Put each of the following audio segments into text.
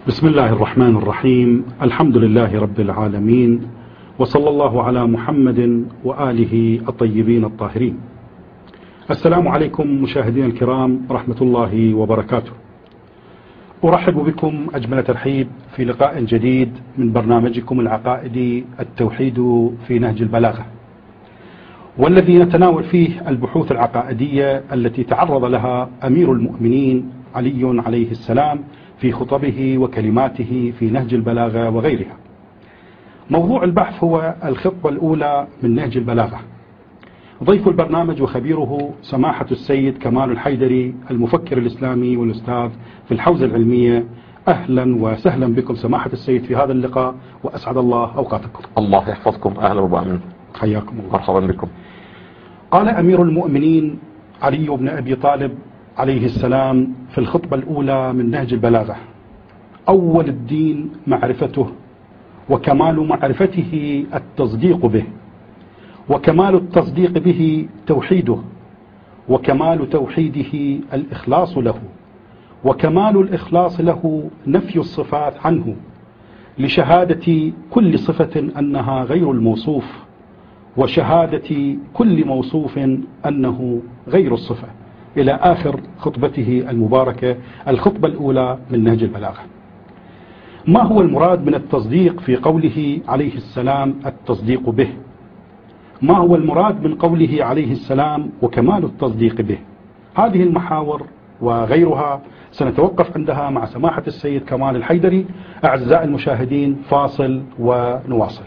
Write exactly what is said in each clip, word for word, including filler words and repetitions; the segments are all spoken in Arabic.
بسم الله الرحمن الرحيم. الحمد لله رب العالمين، وصلى الله على محمد وآله الطيبين الطاهرين. السلام عليكم مشاهدينا الكرام ورحمة الله وبركاته. أرحب بكم أجمل ترحيب في لقاء جديد من برنامجكم العقائدي التوحيد في نهج البلاغة، والذي نتناول فيه البحوث العقائدية التي تعرض لها أمير المؤمنين علي عليه السلام في خطبه وكلماته في نهج البلاغة وغيرها. موضوع البحث هو الخطبة الأولى من نهج البلاغة. ضيف البرنامج وخبيره سماحة السيد كمال الحيدري، المفكر الإسلامي والأستاذ في الحوزة العلمية. أهلا وسهلا بكم سماحة السيد في هذا اللقاء، وأسعد الله أوقاتكم. الله يحفظكم. أهلا وسهلا. حياكم الله. مرحبا بكم. قال أمير المؤمنين علي بن أبي طالب عليه السلام في الخطبة الأولى من نهج البلاغة: أول الدين معرفته، وكمال معرفته التصديق به، وكمال التصديق به توحيده، وكمال توحيده الإخلاص له، وكمال الإخلاص له نفي الصفات عنه، لشهادة كل صفة أنها غير الموصوف، وشهادة كل موصوف أنه غير الصفة، إلى آخر خطبته المباركة، الخطبة الأولى من نهج البلاغة. ما هو المراد من التصديق في قوله عليه السلام التصديق به؟ ما هو المراد من قوله عليه السلام وكمال التصديق به؟ هذه المحاور وغيرها سنتوقف عندها مع سماحة السيد كمال الحيدري. أعزائي المشاهدين، فاصل ونواصل.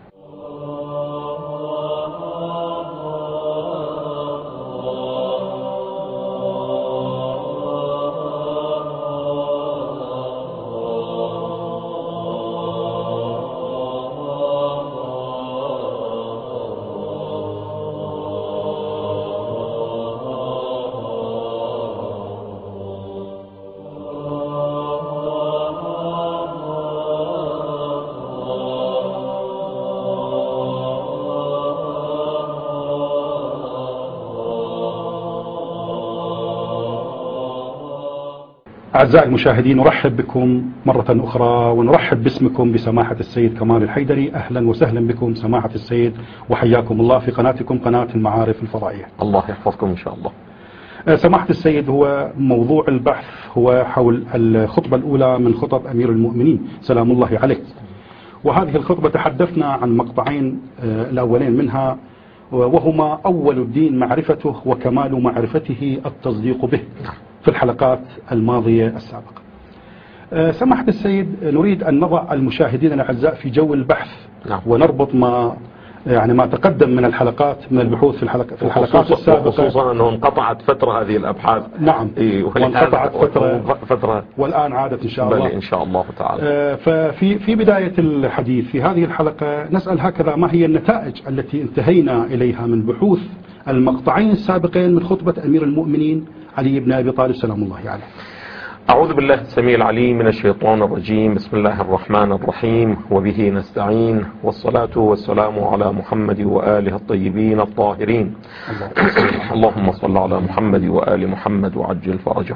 أعزائي المشاهدين، نرحب بكم مرة أخرى، ونرحب باسمكم بسماحة السيد كمال الحيدري. أهلا وسهلا بكم سماحة السيد، وحياكم الله في قناتكم قناة المعارف الفضائية. الله يحفظكم إن شاء الله. سماحة السيد، هو موضوع البحث هو حول الخطبة الأولى من خطب أمير المؤمنين سلام الله عليه، وهذه الخطبة تحدثنا عن مقطعين الأولين منها، وهما أول الدين معرفته، وكمال معرفته التصديق به، في الحلقات الماضية السابقة. سماحة السيد، نريد أن نضع المشاهدين الأعزاء في جو البحث، نعم. ونربط ما يعني ما تقدم من الحلقات من البحوث في الحلقة في الحلقات السابقة، خصوصا أنه انقطعت فترة هذه الأبحاث. نعم. إيه، وانقطعت فترة, فترة والآن عادت إن شاء الله. إن شاء الله تعالى. ففي في بداية الحديث في هذه الحلقة نسأل هكذا: ما هي النتائج التي انتهينا إليها من بحوث المقطعين السابقين من خطبة أمير المؤمنين علي بن أبي طالب سلام الله عليه؟ أعوذ بالله السميع العليم من الشيطان الرجيم. بسم الله الرحمن الرحيم، وبه نستعين، والصلاة والسلام على محمد وآله الطيبين الطاهرين. اللهم صل على محمد وآل محمد وعجل فرجه.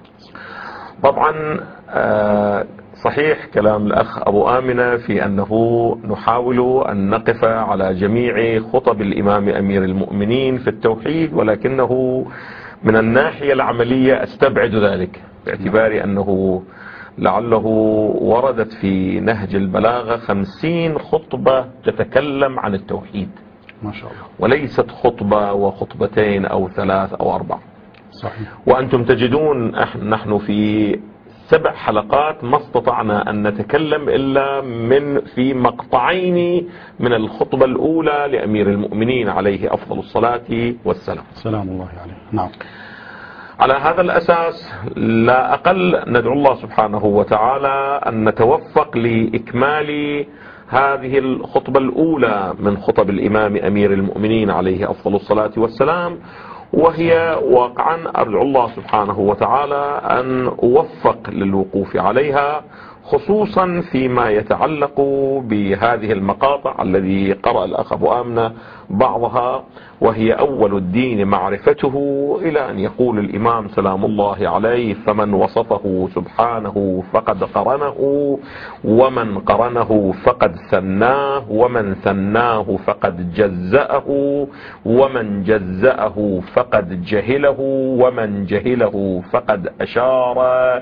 طبعا صحيح كلام الأخ أبو آمنة في أنه نحاول أن نقف على جميع خطب الإمام أمير المؤمنين في التوحيد، ولكنه من الناحية العملية أستبعد ذلك، باعتبار أنه لعله وردت في نهج البلاغة خمسين خطبة تتكلم عن التوحيد، ما شاء الله، وليست خطبة وخطبتين أو ثلاث أو أربع. صحيح. وأنتم تجدون نحن في سبع حلقات ما استطعنا أن نتكلم إلا من في مقطعين من الخطبة الأولى لأمير المؤمنين عليه أفضل الصلاة والسلام. سلام الله عليه. نعم. على هذا الأساس لا أقل ندعو الله سبحانه وتعالى أن نتوفق لإكمال هذه الخطبة الأولى من خطب الإمام أمير المؤمنين عليه أفضل الصلاة والسلام، وهي واقعا أرجو الله سبحانه وتعالى أن أوفق للوقوف عليها، خصوصا فيما يتعلق بهذه المقاطع الذي قرأ الأخ أبو آمنة بعضها، وهي أول الدين معرفته، إلى أن يقول الإمام سلام الله عليه: فمن وصفه سبحانه فقد قرنه، ومن قرنه فقد ثناه، ومن ثناه فقد جزأه، ومن جزأه فقد جهله، ومن جهله فقد أشار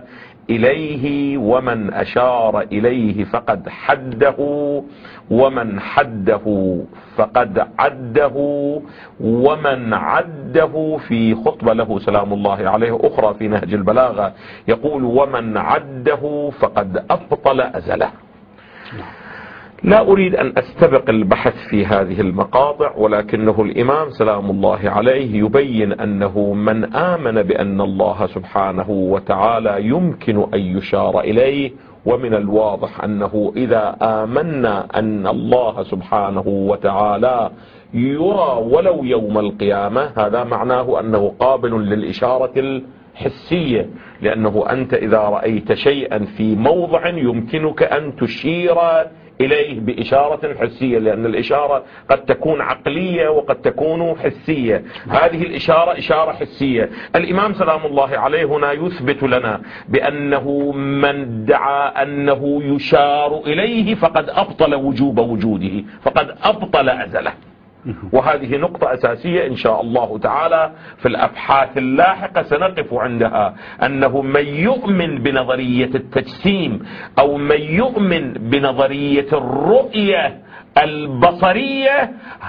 إليه، ومن أشار إليه فقد حده، ومن حده فقد عده، ومن عده. في خطبة له سلام الله عليه أخرى في نهج البلاغة يقول: ومن عده فقد أبطل أزله. لا أريد أن أستبق البحث في هذه المقاطع، ولكنه الإمام سلام الله عليه يبين أنه من آمن بأن الله سبحانه وتعالى يمكن أن يشار إليه، ومن الواضح أنه إذا آمنا أن الله سبحانه وتعالى يرى ولو يوم القيامة، هذا معناه أنه قابل للإشارة الحسية، لأنه أنت إذا رأيت شيئا في موضع يمكنك أن تشير إليه بإشارة حسية، لأن الإشارة قد تكون عقلية وقد تكون حسية. هذه الإشارة إشارة حسية. الإمام سلام الله عليه هنا يثبت لنا بأنه من ادعى أنه يشار إليه فقد أبطل وجوب وجوده، فقد أبطل أزله. وهذه نقطة أساسية إن شاء الله تعالى في الأبحاث اللاحقة سنقف عندها، أنه من يؤمن بنظرية التجسيم أو من يؤمن بنظرية الرؤية البصرية،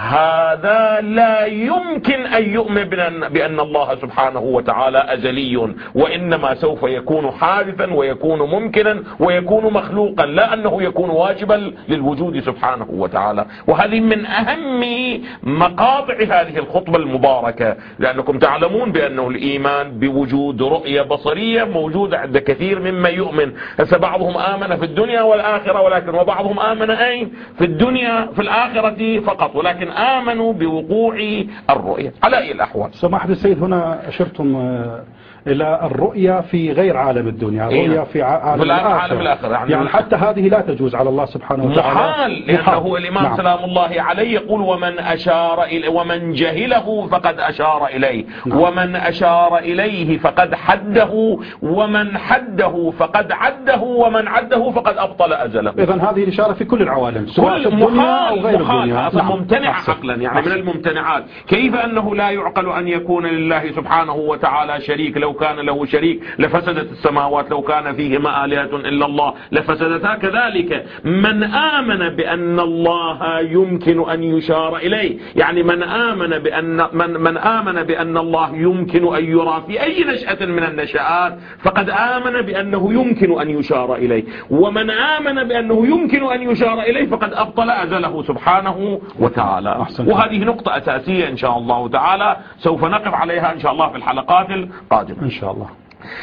هذا لا يمكن أن يؤمن بأن الله سبحانه وتعالى أزلي، وإنما سوف يكون حادثا ويكون ممكنا ويكون مخلوقا، لا أنه يكون واجبا للوجود سبحانه وتعالى. وهذه من أهم مقاطع هذه الخطبة المباركة، لأنكم تعلمون بأنه الإيمان بوجود رؤية بصرية موجودة عند كثير ممن يؤمن. هسه بعضهم آمن في الدنيا والآخرة، ولكن وبعضهم آمن أين؟ في الدنيا في الآخرة فقط، ولكن آمنوا بوقوع الرؤية. على أي الأحوال سماحة السيد هنا أشرتم إلى الرؤية في غير عالم الدنيا، الرؤية في عالم الآخرة، الآخرة. يعني, يعني حتى هذه لا تجوز على الله سبحانه وتعالى، محال، لأنه الإمام نعم. سلام الله عليه يقول: ومن أشار إليه ومن جهله فقد أشار إليه، نعم. ومن أشار إليه فقد حده، ومن حده فقد عده، ومن عده فقد أبطل أجله. إذن هذه الإشارة في كل العوالم، سواء في الدنيا أو غير الدنيا. أصلا نعم. ممتنع أحسن. عقلا، يعني أحسن. من الممتنعات. كيف أنه لا يعقل أن يكون لله سبحانه وتعالى شريك؟ لو كان له شريك لفسدت السماوات، لو كان فيهما آلهة إلا الله لفسدتا. كذلك من آمن بأن الله يمكن أن يشار إليه، يعني من آمن بأن من, من آمن بأن الله يمكن أن يرى في أي نشأة من النشآت فقد آمن بأنه يمكن أن يشار إليه، ومن آمن بأنه يمكن أن يشار إليه فقد أبطل أزله سبحانه وتعالى. أحسن. وهذه نقطة أساسية إن شاء الله تعالى سوف نقف عليها إن شاء الله في الحلقات القادمة إن شاء الله.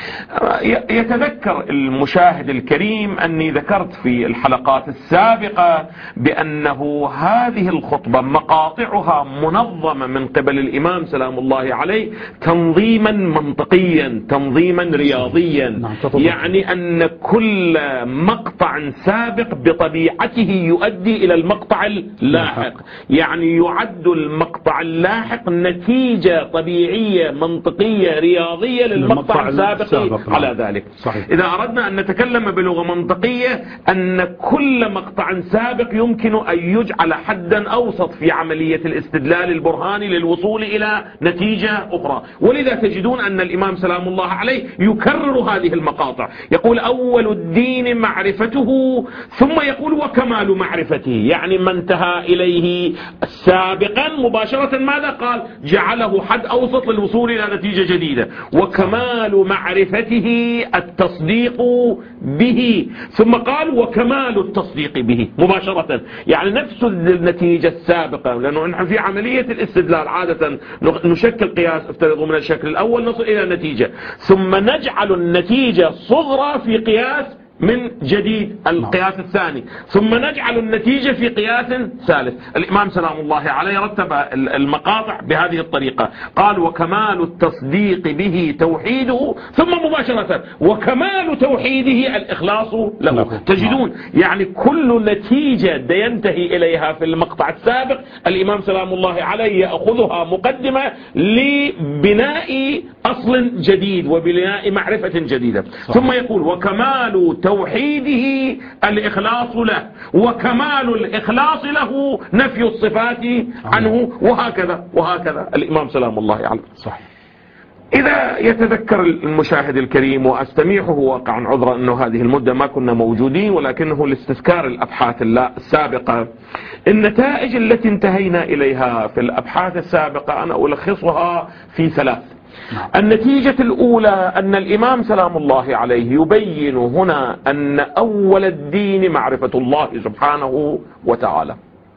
يتذكر المشاهد الكريم أني ذكرت في الحلقات السابقة بأنه هذه الخطبة مقاطعها منظمة من قبل الإمام سلام الله عليه تنظيما منطقيا، تنظيما رياضيا، يعني أن كل مقطع سابق بطبيعته يؤدي إلى المقطع اللاحق، يعني يعد المقطع اللاحق نتيجة طبيعية منطقية رياضية للمقطع السابق على ذلك. صحيح. إذا أردنا أن نتكلم بلغة منطقية أن كل مقطع سابق يمكن أن يجعل حدا أوسط في عملية الاستدلال البرهاني للوصول إلى نتيجة أخرى. ولذا تجدون أن الإمام سلام الله عليه يكرر هذه المقاطع، يقول: أول الدين معرفته، ثم يقول: وكمال معرفته، يعني ما انتهى إليه سابقا مباشرة ماذا قال؟ جعله حد أوسط للوصول إلى نتيجة جديدة. وكمال معرفته التصديق به، ثم قال: وكمال التصديق به مباشرة، يعني نفس النتيجة السابقة، لأنه نحن في عملية الاستدلال عادة نشكل قياس افترضوا من الشكل الأول نصل إلى النتيجة، ثم نجعل النتيجة صغرى في قياس من جديد القياس الثاني، ثم نجعل النتيجة في قياس ثالث. الإمام سلام الله عليه رتب المقاطع بهذه الطريقة، قال وكمال التصديق به توحيده، ثم مباشرة وكمال توحيده الإخلاص له. تجدون يعني كل نتيجة ينتهي إليها في المقطع السابق الإمام سلام الله عليه يأخذها مقدمة لبناء أصل جديد وبناء معرفة جديدة. صح. ثم يقول وكمال توحيده الإخلاص له، وكمال الإخلاص له نفي الصفات عنه، وهكذا وهكذا الإمام سلام الله عليه. صح. إذا يتذكر المشاهد الكريم، وأستميحه واقعا عذرا أنه هذه المدة ما كنا موجودين، ولكنه لاستذكار الأبحاث السابقة، النتائج التي انتهينا إليها في الأبحاث السابقة أنا ألخصها في ثلاث. النتيجة الأولى أن الإمام سلام الله عليه يبين هنا أن أول الدين معرفة الله سبحانه وتعالى.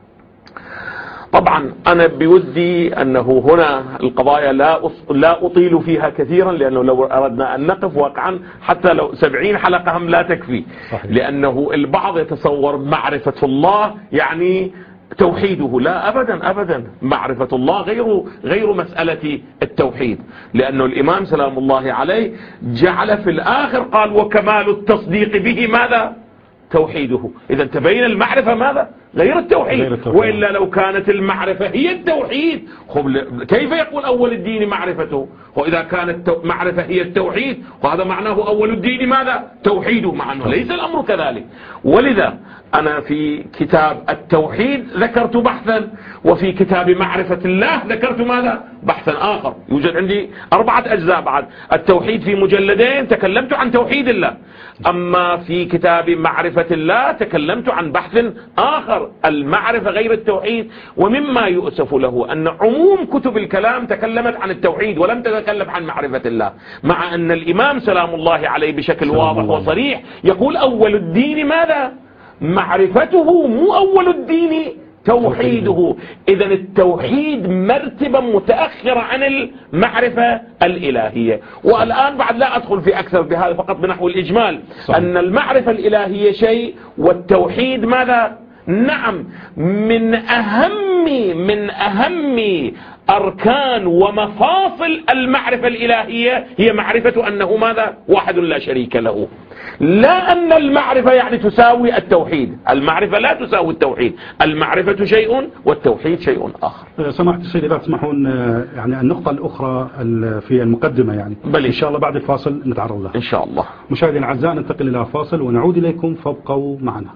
طبعا أنا بودي أنه هنا القضايا لا لا أطيل فيها كثيرا، لأنه لو أردنا أن نقف واقعا حتى لو سبعين حلقة هم لا تكفي. صحيح. لأنه البعض يتصور معرفة الله يعني توحيده، لا أبدا أبدا، معرفة الله غير غير مسألة التوحيد، لأنه الإمام سلام الله عليه جعل في الآخر قال وكمال التصديق به ماذا؟ توحيده. إذا تبين المعرفة ماذا؟ غير التوحيد. غير التوحيد. وإلا لو كانت المعرفة هي التوحيد كيف يقول أول الدين معرفته؟ وإذا كانت معرفة هي التوحيد وهذا معناه أول الدين ماذا؟ توحيده، مع أنه ليس الأمر كذلك. ولذا أنا في كتاب التوحيد ذكرت بحثا، وفي كتاب معرفة الله ذكرت ماذا؟ بحثا آخر. يوجد عندي أربعة أجزاء بعد. التوحيد في مجلدين تكلمت عن توحيد الله، أما في كتاب معرفة الله تكلمت عن بحث آخر، المعرفة غير التوحيد. ومما يؤسف له أن عموم كتب الكلام تكلمت عن التوحيد ولم تتكلم عن معرفة الله، مع أن الإمام سلام الله عليه بشكل واضح وصريح يقول أول الدين ماذا؟ معرفته، مو أول الدين توحيده. إذا التوحيد مرتبة متأخرة عن المعرفة الإلهية. والآن بعد لا أدخل في أكثر بهذا، فقط بنحو الإجمال. صحيح. أن المعرفة الإلهية شيء والتوحيد ماذا؟ نعم، من أهم من أهم أركان ومفاصل المعرفة الإلهية هي معرفة أنه ماذا؟ واحد لا شريك له. لا أن المعرفة يعني تساوي التوحيد، المعرفة لا تساوي التوحيد، المعرفة شيء والتوحيد شيء آخر. سماحة السيد إذا تسمحون يعني النقطة الأخرى في المقدمة يعني بل إن شاء الله بعد الفاصل نتعرض لها إن شاء الله. مشاهدينا الأعزاء ننتقل إلى فاصل ونعود إليكم فابقوا معنا.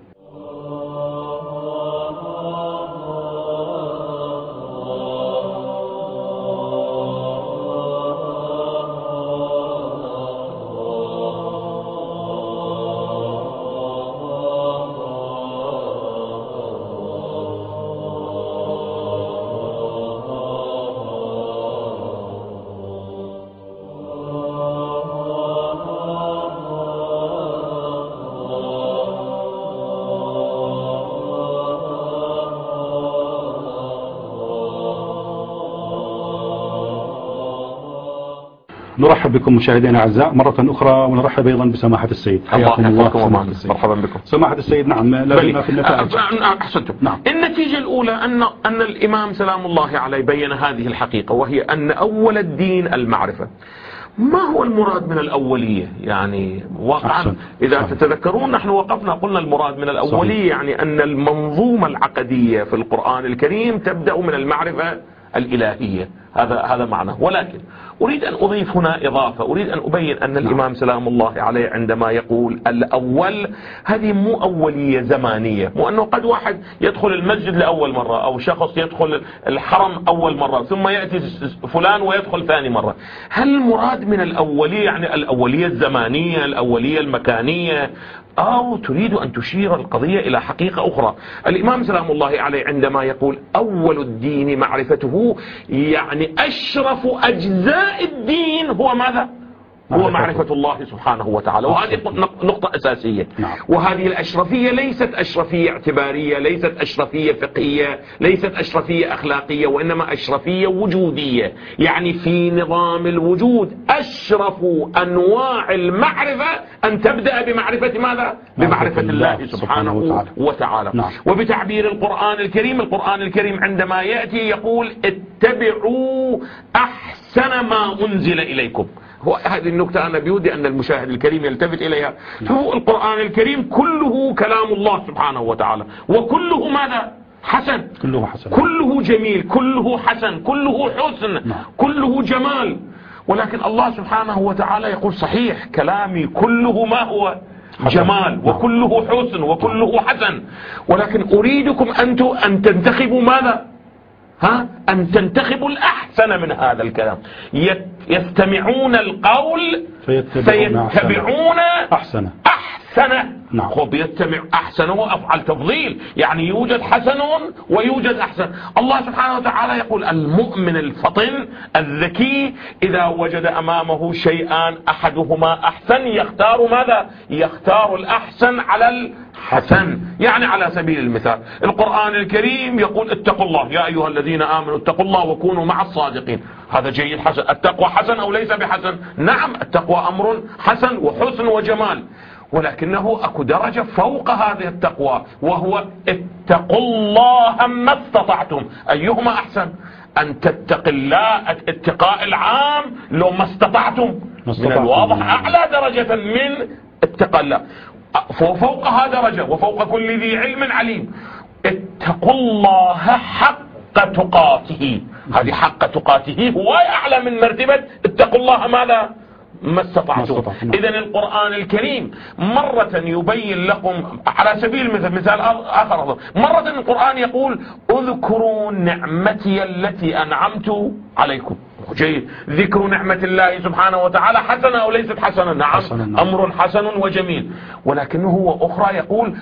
نرحب بكم مشاهدينا الاعزاء مرة أخرى، ونرحب أيضا بسماحة السيد. حياكم الله. مرحبا بكم. سماحة السيد. نعم، لدينا في النتائج. أحسنتم. نعم. النتيجة الأولى أن أن الإمام سلام الله عليه بين هذه الحقيقة، وهي أن أول الدين المعرفة. ما هو المراد من الأولية؟ يعني واقعا إذا صحيح. تتذكرون نحن وقفنا قلنا المراد من الأولية صحيح. يعني أن المنظومة العقدية في القرآن الكريم تبدأ من المعرفة الإلهية، هذا هذا معنى. ولكن أريد أن أضيف هنا إضافة، أريد أن أبين أن الإمام سلام الله عليه عندما يقول الأول، هذه مو أولية زمانية، مو أنه قد واحد يدخل المسجد لأول مرة أو شخص يدخل الحرم أول مرة ثم يأتي فلان ويدخل ثاني مرة. هل المراد من الأولية يعني الأولية الزمانية، الأولية المكانية، أو تريد أن تشير القضية إلى حقيقة أخرى؟ الإمام سلام الله عليه عندما يقول أول الدين معرفته، يعني أشرف أجزاء الدين هو ماذا؟ هو معرفة الله سبحانه وتعالى، وهذه نقطة أساسية. نعم. وهذه الأشرفية ليست أشرفية اعتبارية، ليست أشرفية فقهية، ليست أشرفية أخلاقية، وإنما أشرفية وجودية. يعني في نظام الوجود أشرف أنواع المعرفة أن تبدأ بمعرفة ماذا؟ بمعرفة الله سبحانه وتعالى, وتعالى. نعم. وبتعبير القرآن الكريم، القرآن الكريم عندما يأتي يقول اتبعوا أحسن ما أنزل إليكم. هو هذه النقطة أنا بودي أن المشاهد الكريم يلتفت إليها. هو القرآن الكريم كله كلام الله سبحانه وتعالى، وكله ماذا؟ حسن. كله حسن، كله جميل، كله حسن، كله حسن. نعم. كله جمال. ولكن الله سبحانه وتعالى يقول صحيح كلامي كله ما هو؟ جمال، وكله حسن، وكله حسن، ولكن أريدكم أنتم أن تنتخبوا ماذا؟ ها؟ أن تنتخبوا الأحسن من هذا الكلام. يستمعون القول فيتبعون أحسن أحسن. نعم. خب يستمع أحسن وأفعل تفضيل، يعني يوجد حسن ويوجد أحسن. الله سبحانه وتعالى يقول المؤمن الفطن الذكي إذا وجد أمامه شيئان أحدهما أحسن يختار ماذا؟ يختار الأحسن على الحسن. يعني على سبيل المثال القرآن الكريم يقول اتقوا الله يا أيها الذين آمنوا اتقوا الله وكونوا مع الصادقين. هذا جيد حسن. التقوى حسن أو ليس بحسن؟ نعم، التقوى أمر حسن وحسن وجمال، ولكنه أكو درجة فوق هذه التقوى، وهو اتقوا الله ما استطعتم. أيهما أحسن؟ أن تتق الله اتقاء العام لو ما استطعتم. من الواضح أعلى درجة من اتقاء الله، فوقها درجة وفوق كل ذي علم عليم. اتقوا الله حق تقاته، هذه حق تقاته هو أعلى من مرتبة اتقوا الله ماذا؟ ما استطعتم. إذن القرآن الكريم مرة يبين لكم على سبيل المثال، مثال آخر، مرة القرآن يقول اذكروا نعمتي التي أنعمت عليكم. جيد. ذكر نعمة الله سبحانه وتعالى حسنة أو ليست حسنة؟ نعم، حسنة. أمر حسن وجميل، ولكنه هو أخرى يقول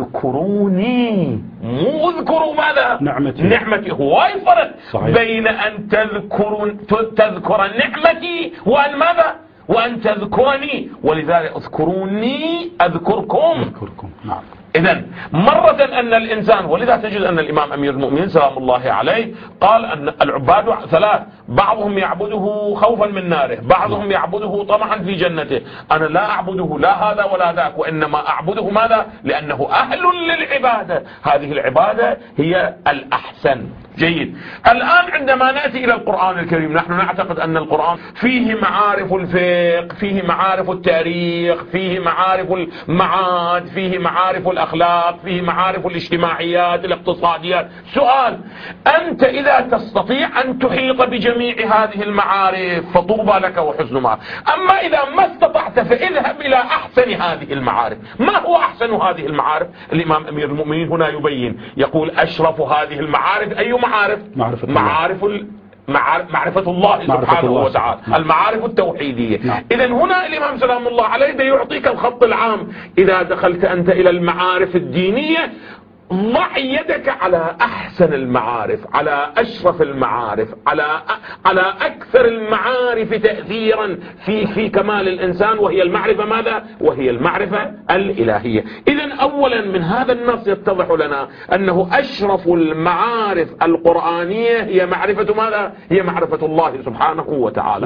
اذكروني، مو اذكروا ماذا؟ نعمتي. نعمتي. هو الفرق بين أن تذكر تذكر نعمتي وأن ماذا؟ وأن تذكرني. ولذلك اذكروني أذكركم. أذكركم. نعم. إذن مرة أن الإنسان، ولذا تجد أن الإمام أمير المؤمنين سلام الله عليه قال أن العباد ثلاث، بعضهم يعبده خوفا من ناره، بعضهم يعبده طمعا في جنته. أنا لا أعبده لا هذا ولا ذاك، وإنما أعبده ماذا؟ لأنه أهل للعبادة. هذه العبادة هي الأحسن. جيد. الآن عندما نأتي إلى القرآن الكريم نحن نعتقد أن القرآن فيه معارف الفقه، فيه معارف التاريخ، فيه معارف المعاد، فيه معارف الأخلاق، فيه معارف الاجتماعيات الاقتصاديات. سؤال، أنت إذا تستطيع أن تحيط بجميع هذه المعارف فطوبى لك وحسن معرفة. أما إذا ما استطعت فاذهب إلى أحسن هذه المعارف. ما هو أحسن هذه المعارف؟ الإمام أمير المؤمنين هنا يبين، يقول أشرف هذه المعارف أي معارف؟ معرفة معارف ال... معرفة الله سبحانه الله وتعالى. نعم. المعارف التوحيدية. نعم. إذن هنا الإمام سلام الله عليه يعطيك الخط العام. إذا دخلت أنت إلى المعارف الدينية ضع يدك على أحسن المعارف، على أشرف المعارف، على على أكثر المعارف تأثيرا في في كمال الإنسان، وهي المعرفة ماذا؟ وهي المعرفة الإلهية. إذن أولا من هذا النص يتضح لنا أنه أشرف المعارف القرآنية هي معرفة ماذا؟ هي معرفة الله سبحانه وتعالى.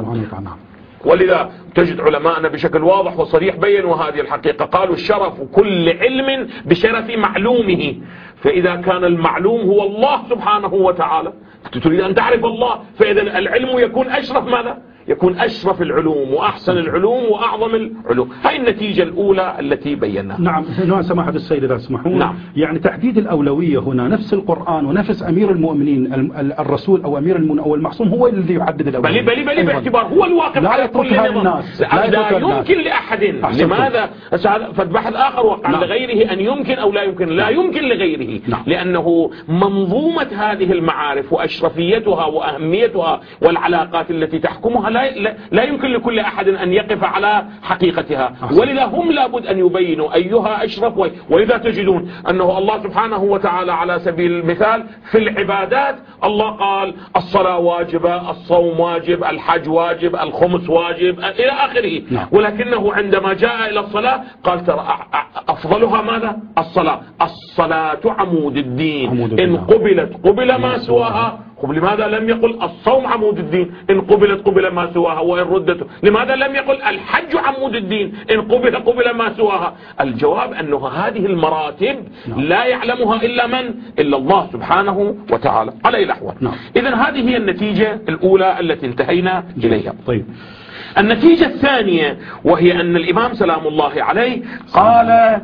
ولذا تجد علماءنا بشكل واضح وصريح بينوا هذه الحقيقة، قالوا الشرف كل علم بشرف معلومه. فإذا كان المعلوم هو الله سبحانه وتعالى، تريد أن تعرف الله، فإذا العلم يكون أشرف ماذا؟ يكون أشرف العلوم وأحسن العلوم وأعظم العلوم. هاي النتيجة الأولى التي بيناها. نعم. هنا سماحة السيد إذا تسمحون. نعم. يعني تحديد الأولوية هنا نفس القرآن ونفس أمير المؤمنين الرسول أو أمير المؤمنين أو المعصوم هو الذي يحدد الأولوية. بلي بلي بلي باعتبار هو الواقف على كل الناس. لا, لا يمكن لأحد. لماذا؟ فالبحث آخر وقع نعم. لغيره أن يمكن أو لا يمكن. لا نعم. يمكن لغيره. نعم. لأنه منظومة هذه المعارف وأشرفيتها وأهميتها والعلاقات التي تحكمها لا, لا يمكن لكل أحد أن يقف على حقيقتها، ولذا هم لابد أن يبينوا أيها أشرف. ولذا تجدون أنه الله سبحانه وتعالى على سبيل المثال في العبادات الله قال الصلاة واجبة، الصوم واجب، الحج واجب، الخمس واجب إلى آخره. ولكنه عندما جاء إلى الصلاة قال ترى أفضلها ماذا؟ الصلاة. الصلاة عمود الدين، إن قبلت قبل ما سواها. لماذا لم يقل الصوم عمود الدين إن قبلت قبل ما سواها وإن ردت؟ لماذا لم يقل الحج عمود الدين إن قبل قبل ما سواها؟ الجواب أنه هذه المراتب لا يعلمها إلا من؟ إلا الله سبحانه وتعالى على أي الأحوال. إذن هذه هي النتيجة الأولى التي انتهينا إليها. طيب، النتيجة الثانية وهي أن الإمام سلام الله عليه قال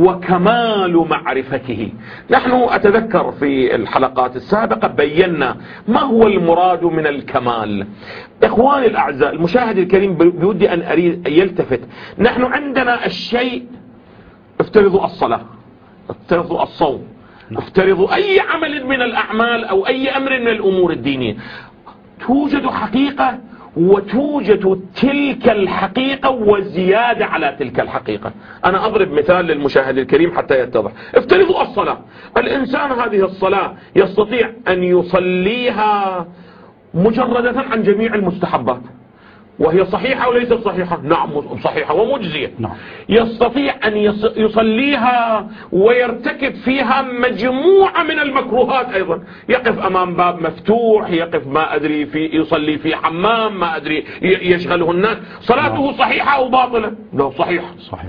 وكمال معرفته. نحن أتذكر في الحلقات السابقة بينا ما هو المراد من الكمال. إخواني الأعزاء، المشاهد الكريم بودي أن أريد يلتفت. نحن عندنا الشيء، افترضوا الصلاة، افترضوا الصوم، افترضوا أي عمل من الأعمال أو أي أمر من الأمور الدينية، توجد حقيقة وتوجد تلك الحقيقة وزيادة على تلك الحقيقة. أنا أضرب مثال للمشاهد الكريم حتى يتضح. افترضوا الصلاة، الإنسان هذه الصلاة يستطيع أن يصليها مجردة عن جميع المستحبات، وهي صحيحة وليست صحيحة؟ نعم صحيحة ومجزية. نعم. يستطيع أن يصليها ويرتكب فيها مجموعة من المكروهات أيضا، يقف أمام باب مفتوح، يقف ما أدري في يصلي في حمام، ما أدري يشغله الناس، صلاته نعم. صحيحة أو باطلة؟ لا، صحيحة. صحيح.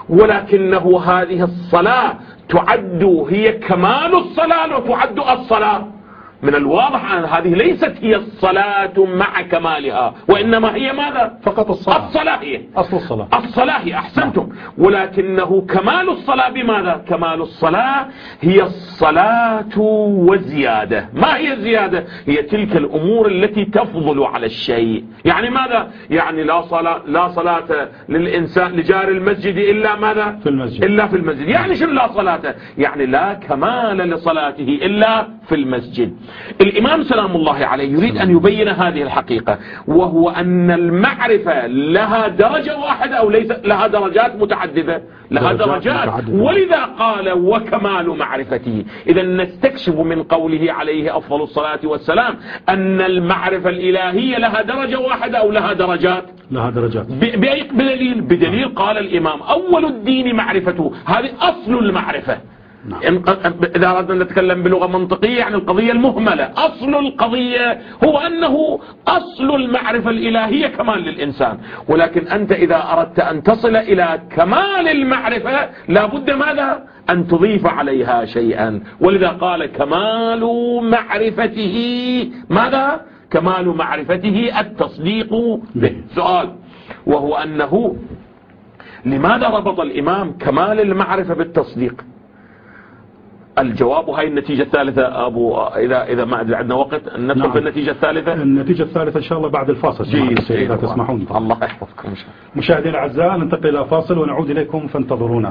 ولكنه هذه الصلاة تعد هي كمال الصلاة وتعد الصلاة. من الواضح أن هذه ليست هي الصلاة مع كمالها، وإنما هي ماذا؟ فقط الصلاة. الصلاة هي أصل الصلاة. الصلاة هي، أحسنتم. ولكنه كمال الصلاة بماذا؟ كمال الصلاة هي الصلاة وزيادة. ما هي الزيادة؟ هي تلك الأمور التي تفضل على الشيء. يعني ماذا؟ يعني لا صلاة لا صلاة للإنسان لجار المسجد إلا ماذا؟ في المسجد. إلا في المسجد. يعني شنو لا صلاة؟ يعني لا كمال لصلاته إلا في المسجد. الإمام سلام الله عليه يريد أن يبين هذه الحقيقة، وهو أن المعرفة لها درجة واحدة أو ليس لها درجات متعددة؟ لها درجات, درجات. ولذا قال وكمال معرفته. إذا نستكشف من قوله عليه أفضل الصلاة والسلام أن المعرفة الإلهية لها درجة واحدة أو لها درجات؟ لها درجات. بدليل بدليل قال الإمام أول الدين معرفته. هذه أصل المعرفة. نعم. إذا أردنا نتكلم بلغة منطقية يعني القضية المهملة، أصل القضية هو أنه أصل المعرفة الإلهية كمال للإنسان. ولكن أنت إذا أردت أن تصل إلى كمال المعرفة لابد ماذا؟ أن تضيف عليها شيئا. ولذا قال كمال معرفته ماذا؟ كمال معرفته التصديق به. سؤال، وهو أنه لماذا ربط الإمام كمال المعرفة بالتصديق؟ الجواب هاي النتيجة الثالثة أبو، إذا إذا ما أدري عندنا وقت ندخل نعم. في النتيجة الثالثة. النتيجة الثالثة إن شاء الله بعد الفاصل. جيد. إذا تسمحون. الله يحفظكم. مشاهدينا الأعزاء ننتقل إلى فاصل ونعود إليكم فانتظرونا.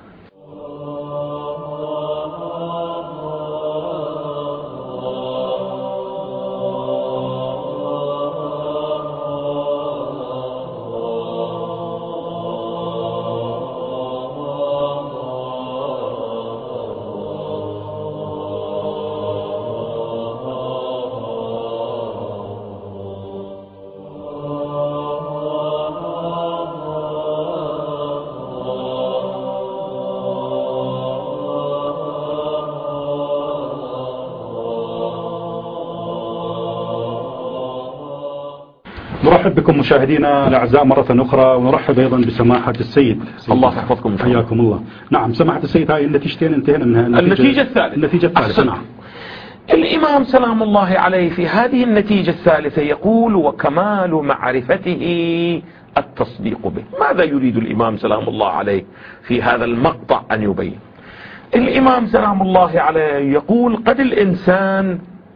نرحب بكم مشاهدينا الأعزاء مرة أخرى، ونرحب أيضا بسماحة السيد. الله يحفظكم. حياكم الله. نعم سماحة السيد، هاي النتيجتين انتهينا منها. النتيجة, النتيجة الثالثة. النتيجة الثالثة. نعم. الإمام سلام الله عليه في هذه النتيجة الثالثة يقول وكمال معرفته التصديق به. ماذا يريد الإمام سلام الله عليه في هذا المقطع أن يبين؟ الإمام سلام الله عليه يقول قد الإنسان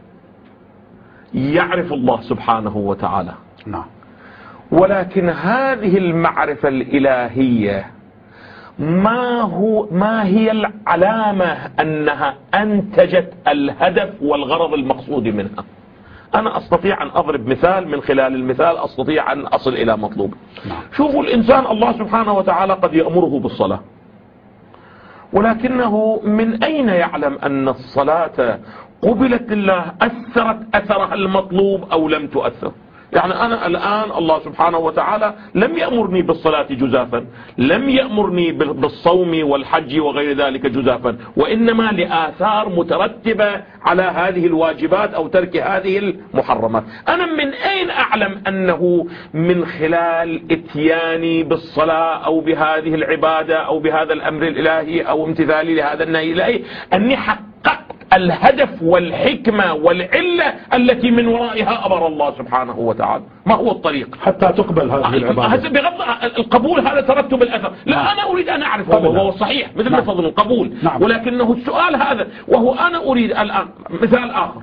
يعرف الله سبحانه وتعالى، نعم، ولكن هذه المعرفة الإلهية ما هو ما هي العلامة أنها أنتجت الهدف والغرض المقصود منها؟ أنا أستطيع أن أضرب مثال، من خلال المثال أستطيع أن أصل إلى مطلوب. نعم. شوفوا الإنسان الله سبحانه وتعالى قد يأمره بالصلاة، ولكنه من أين يعلم أن الصلاة قبلت الله، أثرت أثرها المطلوب أو لم تؤثر؟ يعني أنا الآن الله سبحانه وتعالى لم يأمرني بالصلاة جزافا، لم يأمرني بالصوم والحج وغير ذلك جزافا، وإنما لآثار مترتبة على هذه الواجبات أو ترك هذه المحرمات. أنا من أين أعلم أنه من خلال اتياني بالصلاة أو بهذه العبادة أو بهذا الأمر الإلهي أو امتثالي لهذا النهي الإلهي أني حققت الهدف والحكمة والعلة التي من ورائها أمر الله سبحانه وتعالى؟ ما هو الطريق حتى تقبل هذه العبادة؟ بغض القبول هذا ترتب الأثر. لا نعم. أنا أريد أن أعرف وهو صحيح مثل نعم. فضل القبول نعم. ولكنه السؤال هذا، وهو أنا أريد الآن مثال آخر،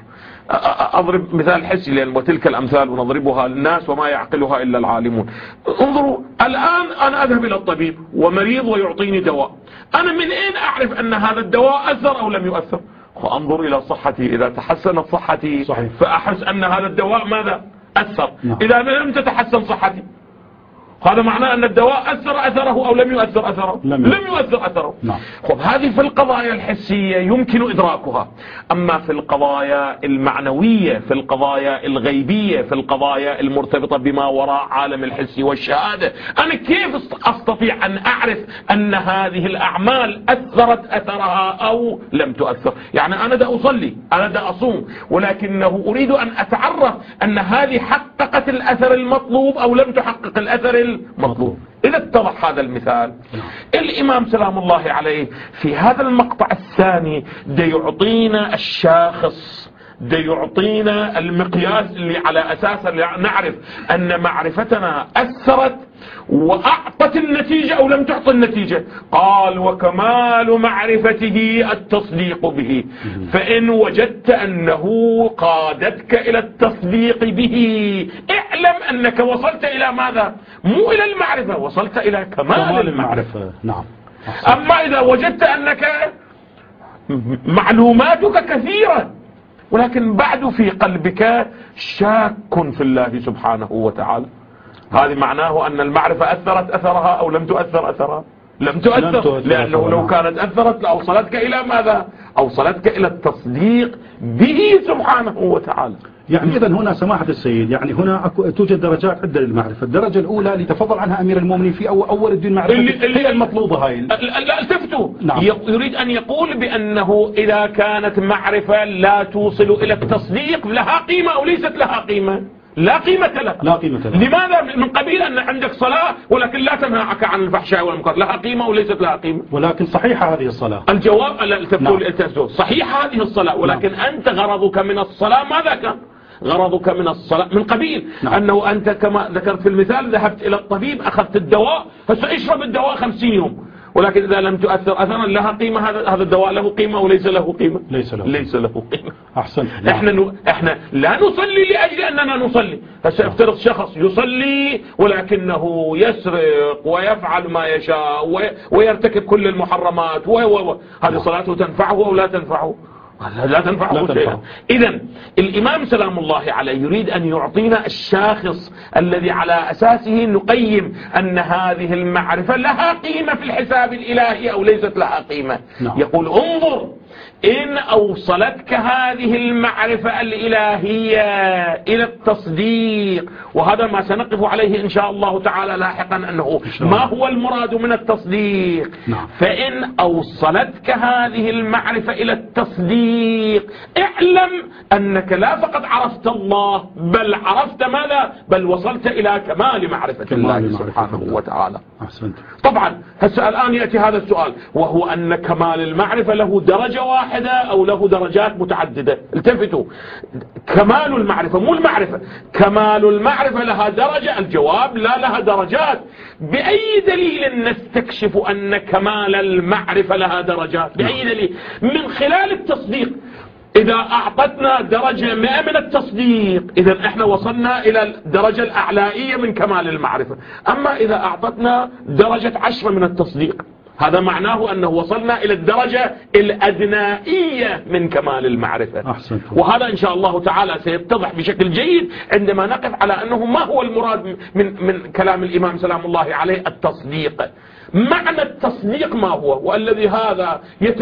أضرب مثال حسي، لأن وتلك الأمثال ونضربها للناس وما يعقلها إلا العالمون. انظروا الآن أنا أذهب إلى الطبيب ومريض ويعطيني دواء، أنا من أين أعرف أن هذا الدواء أثر أو لم يؤثر؟ وأنظر إلى صحتي، إذا تحسنت صحتي صحيح. فأحس أن هذا الدواء ماذا؟ أثر. نعم. إذا لم تتحسن صحتي هذا معناه أن الدواء أثر أثره أو لم يؤثر أثره؟ لم, لم يؤثر أثره. نعم. خب هذه في القضايا الحسية يمكن إدراكها، أما في القضايا المعنوية، في القضايا الغيبية، في القضايا المرتبطة بما وراء عالم الحس والشهادة، أنا كيف أستطيع أن أعرف أن هذه الأعمال أثرت أثرها أو لم تؤثر؟ يعني أنا دا أصلي، أنا دا أصوم، ولكنه أريد أن أتعرف أن هذه حققت الأثر المطلوب أو لم تحقق الأثر المطلوب. إذا اتضح هذا المثال، الإمام سلام الله عليه في هذا المقطع الثاني دا يعطينا الشاخص، دا يعطينا المقياس اللي على أساسه نعرف أن معرفتنا أثرت وأعطت النتيجة أو لم تعطي النتيجة. قال وكمال معرفته التصديق به، فإن وجدت أنه قادتك إلى التصديق به اعلم أنك وصلت إلى ماذا؟ مو إلى المعرفة، وصلت إلى كمال, كمال المعرفة. نعم. أما إذا وجدت أنك معلوماتك كثيرة ولكن بعد في قلبك شاك في الله سبحانه وتعالى، هذا معناه أن المعرفة أثرت أثرها أو لم تؤثر أثرها؟ لم تؤثر، لأنه لو كانت أثرت لأوصلتك إلى ماذا؟ أوصلتك إلى التصديق به سبحانه وتعالى. يعني إذا هنا سماحة السيد، يعني هنا توجد درجات عدة للمعرفة. الدرجة الأولى اللي تفضل عنها أمير المؤمنين في أول, أول الدين معرفة اللي هي المطلوبة هاي. لا التفتوا. نعم. يريد أن يقول بأنه إذا كانت معرفة لا توصل إلى التصديق لها قيمة أو ليست لها قيمة؟ لا قيمة لها. لا قيمة لها. لماذا؟ من قبيل أن عندك صلاة ولكن لا تنهاك عن الفحشاء والمنكر، لها قيمة وليست لها قيمة؟ ولكن صحيحة هذه الصلاة. الجواب نعم. صحيحة هذه الصلاة، ولكن نعم. أنت غرضك من الصلاة ماذا كان؟ غرضك من الصلاة من قبيل نعم. أنه أنت كما ذكرت في المثال ذهبت إلى الطبيب أخذت الدواء، هسه اشرب الدواء خمسين يوم، ولكن إذا لم تؤثر أثرا لها قيمة، هذا هذا الدواء له قيمة وليس له قيمة؟ ليس له ليس له قيمة. أحسن. احنا ن... احنا لا نصلي لأجل أننا نصلي. هسه افترض شخص يصلي ولكنه يسرق ويفعل ما يشاء وي... ويرتكب كل المحرمات و... و... هذه صلاته تنفعه أو لا تنفعه؟ لا تنفعه شيئا. إذن الإمام سلام الله عليه يريد أن يعطينا الشاخص الذي على أساسه نقيم أن هذه المعرفة لها قيمة في الحساب الإلهي أو ليست لها قيمة. نعم. يقول انظر إن أوصلتك هذه المعرفة الإلهية إلى التصديق، وهذا ما سنقف عليه إن شاء الله تعالى لاحقا أنه ما هو المراد من التصديق. نعم. فإن أوصلتك هذه المعرفة إلى التصديق اعلم أنك لا فقط عرفت الله بل عرفت ماذا؟ بل وصلت إلى كمال معرفة كمال الله سبحانه الله. وتعالى. أحسنت. طبعا هسه الآن يأتي هذا السؤال، وهو أن كمال المعرفة له درجة واحدة أو له درجات متعددة. التفتوا، كمال المعرفة مو المعرفة، كمال المعرفة لها درجة؟ الجواب لا، لها درجات. بأي دليل نستكشف أن كمال المعرفة لها درجات؟ بأي دليل؟ من خلال التصديق. إذا أعطتنا درجة مئة من التصديق إذا إحنا وصلنا إلى الدرجة الأعلائية من كمال المعرفة. أما إذا أعطتنا درجة عشرة من التصديق هذا معناه أنه وصلنا إلى الدرجة الأدنائية من كمال المعرفة. أحسنت. وهذا إن شاء الله تعالى سيتضح بشكل جيد عندما نقف على أنه ما هو المراد من, من كلام الإمام سلام الله عليه التصديق. معنى التصديق ما هو؟ والذي هذا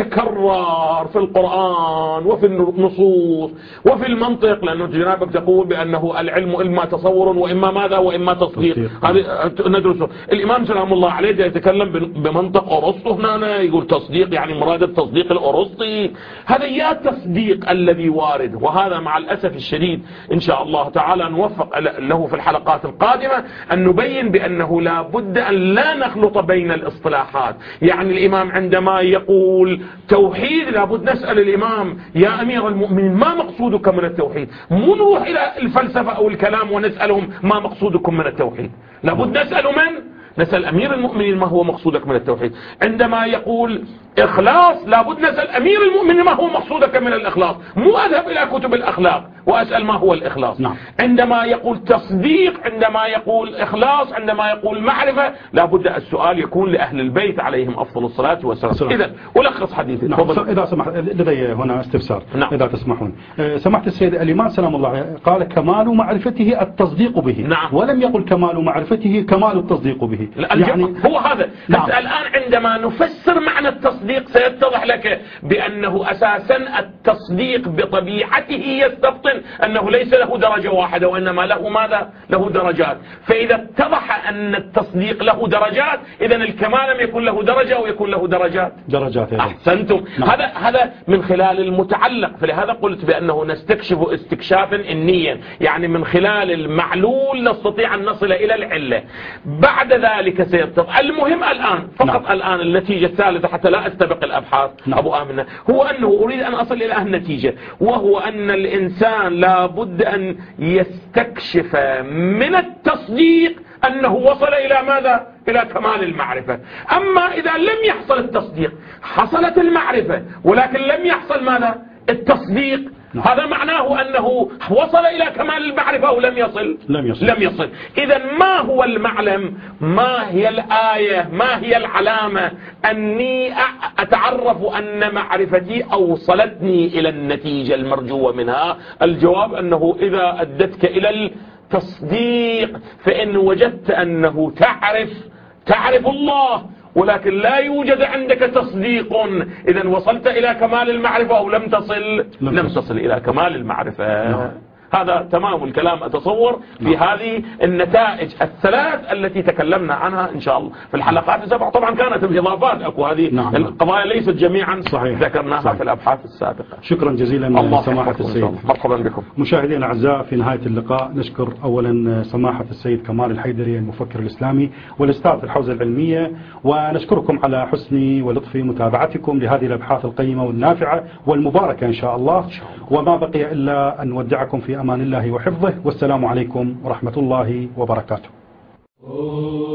يتكرر في القرآن وفي النصوص وفي المنطق، لأنه جنابك تقول بأنه العلم إما تصور وإما ماذا وإما تصديق. هذه ندرسه. الإمام سلام الله عليه يتكلم بمنطق أرسطو، هنا يقول تصديق يعني مراد التصديق الأرسطي. هذا يا تصديق الذي وارد، وهذا مع الأسف الشديد إن شاء الله تعالى نوفق له في الحلقات القادمة أن نبين بأنه لا بد أن لا نخلط بين الاصطلاحات. يعني الإمام عندما يقول توحيد لابد نسأل الإمام يا أمير المؤمنين ما مقصودك من التوحيد، مو نروح إلى الفلسفة أو الكلام ونسألهم ما مقصودكم من التوحيد. لابد نسأل من؟ نسأل أمير المؤمنين ما هو مقصودك من التوحيد. عندما يقول إخلاص لابد نسأل أمير المؤمنين ما هو مقصودك من الإخلاص، مو أذهب إلى كتب الأخلاق وأسأل ما هو الإخلاص. نعم. عندما يقول تصديق، عندما يقول إخلاص، عندما يقول معرفة، لابد السؤال يكون لأهل البيت عليهم أفضل الصلاة والسلام. إذا ألخص حديثي. نعم. إذا سمحت لدي هنا استفسار. نعم. إذا تسمحون. سمحت السيد الإمام سلام الله قال كمال معرفته التصديق به. نعم. ولم يقل كمال معرفته كمال التصديق به. يعني هو هذا. نعم. بس الآن عندما نفسر معنى التصديق سيتضح لك بأنه أساسا التصديق بطبيعته يستبطن أنه ليس له درجة واحدة وإنما له ماذا؟ له درجات. فإذا اتضح أن التصديق له درجات، إذا الكمال لم يكن له درجة أو يكون له درجات درجات. أحسنتم. نعم. هذا هذا من خلال المتعلق. فلهذا قلت بأنه نستكشف استكشافا إنيا، يعني من خلال المعلول نستطيع أن نصل إلى العلة. بعد ذلك سيتضح. المهم الآن فقط. نعم. الآن النتيجة الثالثة حتى لا أستبق الأبحاث. نعم. أبو آمنة هو أنه أريد أن أصل إلى النتيجة، وهو أن الإنسان لابد أن يستكشف من التصديق أنه وصل إلى ماذا؟ إلى كمال المعرفة. أما إذا لم يحصل التصديق حصلت المعرفة ولكن لم يحصل ماذا؟ التصديق. نعم. هذا معناه أنه وصل إلى كمال المعرفة أو لم يصل؟ لم يصل. لم يصل. إذا ما هو المعلم؟ ما هي الآية؟ ما هي العلامة أني أتعرف أن معرفتي أوصلتني إلى النتيجة المرجوة منها؟ الجواب أنه إذا أدتك إلى التصديق فإن وجدت أنه تعرف تعرف الله ولكن لا يوجد عندك تصديق، إذا وصلت إلى كمال المعرفة أو لم تصل؟ لم, لم تصل إلى كمال المعرفة. نعم. هذا تمام الكلام أتصور في نعم. هذه النتائج الثلاث التي تكلمنا عنها إن شاء الله في الحلقات السابقة. طبعا كانت الإضافات أكو هذه. نعم. القضايا ليست جميعا صحيح. ذكرناها صحيح. في الأبحاث السابقة. شكرا جزيلا سماحة السيد. مرحبا بكم مشاهدينا الأعزاء، في نهاية اللقاء نشكر أولا سماحة السيد كمال الحيدري المفكر الإسلامي والأستاذ في الحوزة العلمية، ونشكركم على حسن ولطف متابعتكم لهذه الأبحاث القيمة والنافعة والمباركة إن شاء الله. وما بقي إلا أن نودعكم في أمان الله وحفظه، والسلام عليكم ورحمة الله وبركاته.